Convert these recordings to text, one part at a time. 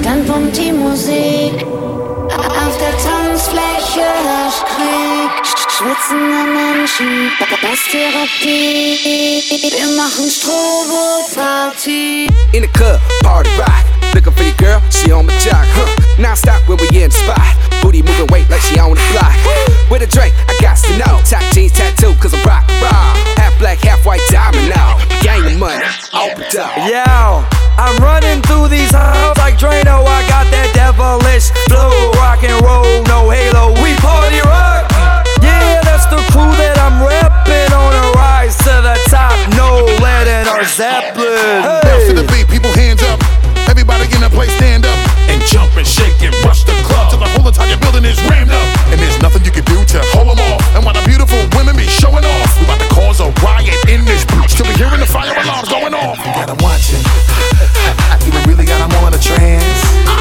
dann pumpt die Musik. Auf der Tanzfläche herrscht Krieg. Schwitzende Menschen, Basstherapie. Wir machen Strobo-Party. In the club, party rock. Looking for your girl, she on my jock, Non-stop when we in the spot. Booty moving weight like she on the block. With a drink, I got to know. Top jeans tattoo, cause I'm rock, raw. Half black, half white diamond now. Gang of money, open up. Yo, I'm running through these halls like Drano. I got that devilish flow. Rock and roll, no halo. We party rock. Yeah, that's the crew that I'm reppin'. On a rise to the top. No lead in our Zeppelin. Hey. Bounce to the beat, people hands up. Everybody in the place stand up and jump and shake and rush the club till the whole entire building is rammed up. And there's nothing you can do to hold them off. And while the beautiful women be showing off, we about to cause a riot in this bitch till we hearing the fire alarms going off. We got them watching. We really got them on a trance.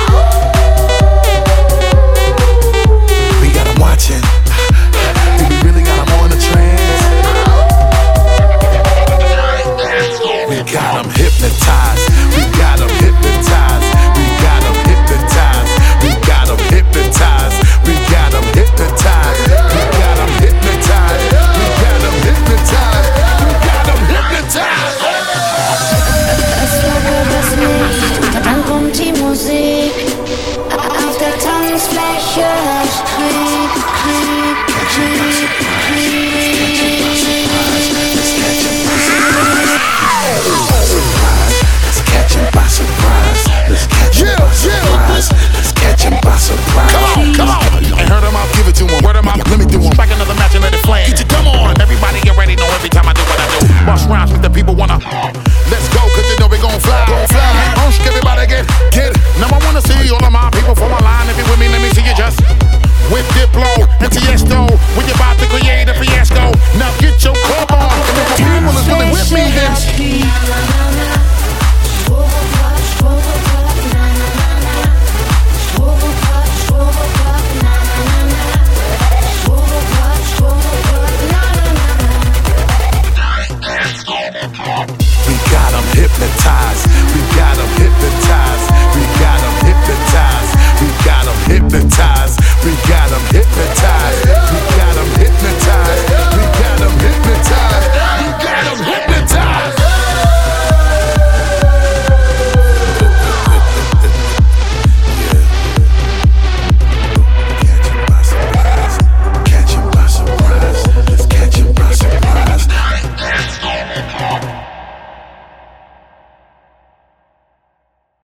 We got them watching. We really got them on a trance. We got them hypnotized. We got them hypnotized. We got them hypnotized. We got them hypnotized. We got them hypnotized. We got them hypnotized. We got them hypnotized. We got them hypnotized. Es flackert das Licht, dann kommt die Musik. Auf der Tanzfläche herrscht Krieg, Krieg, Krieg, Krieg. Let's catch him by surprise. Let's catch him by surprise. Let's catch him by surprise. Come on. Ain't heard him, I'll give it to him. Word him out, let me do him. Back another match and let it flame. Get your dumb on. Everybody get ready, know every time I do what I do. Bust rhymes with the people wanna